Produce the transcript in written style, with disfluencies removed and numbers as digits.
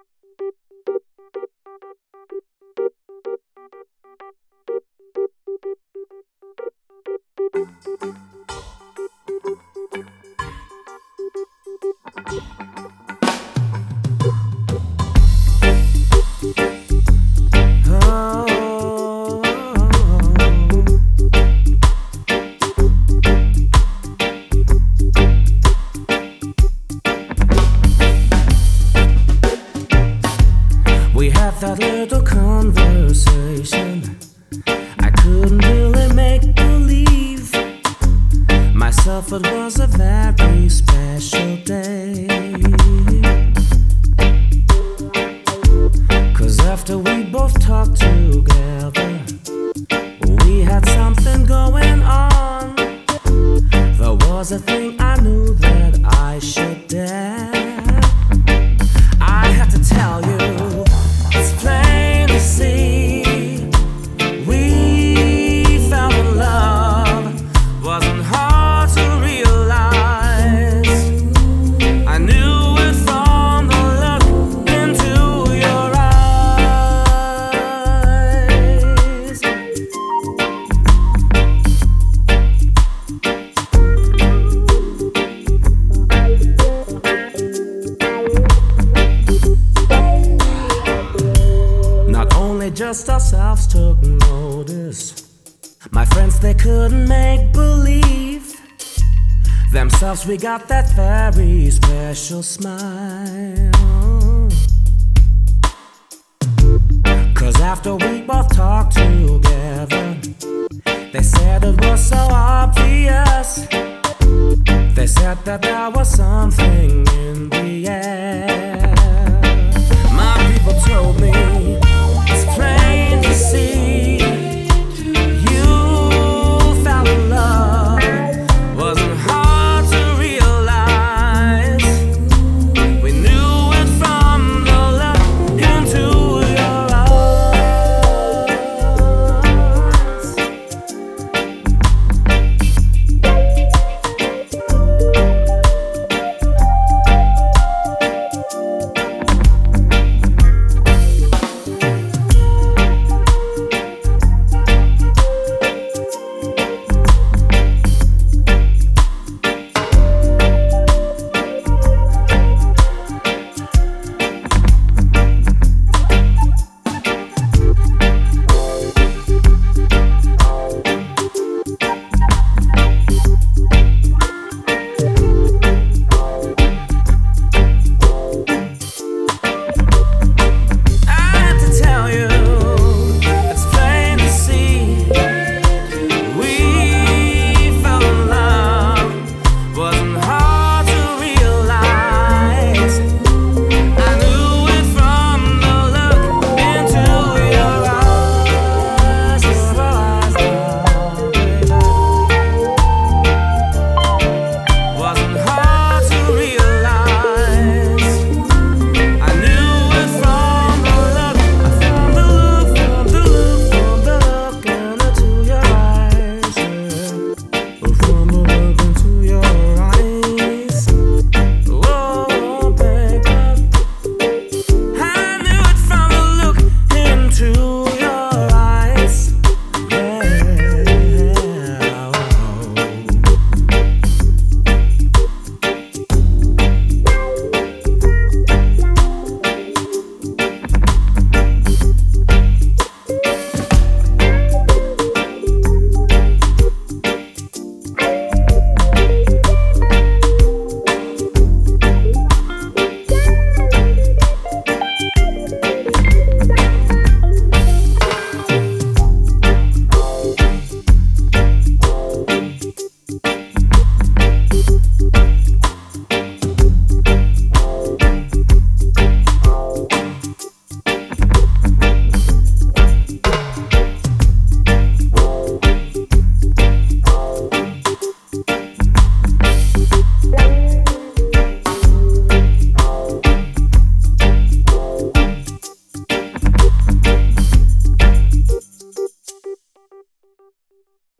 We had that little conversation. I couldn't really make believe myself it was a very special day. 'Cause after we both talked together, we had something going on. There was a thing I knew that I should dare. I had to tell you, it's plain to see, we fell in love. Wasn't hard to realize. I knew it from the look into your eyes. Not only just ourselves took notice, my friends, they couldn't make believe themselves. We got that very special smile. 'Cause after we both talked together, they said it was so obvious. They said that there was something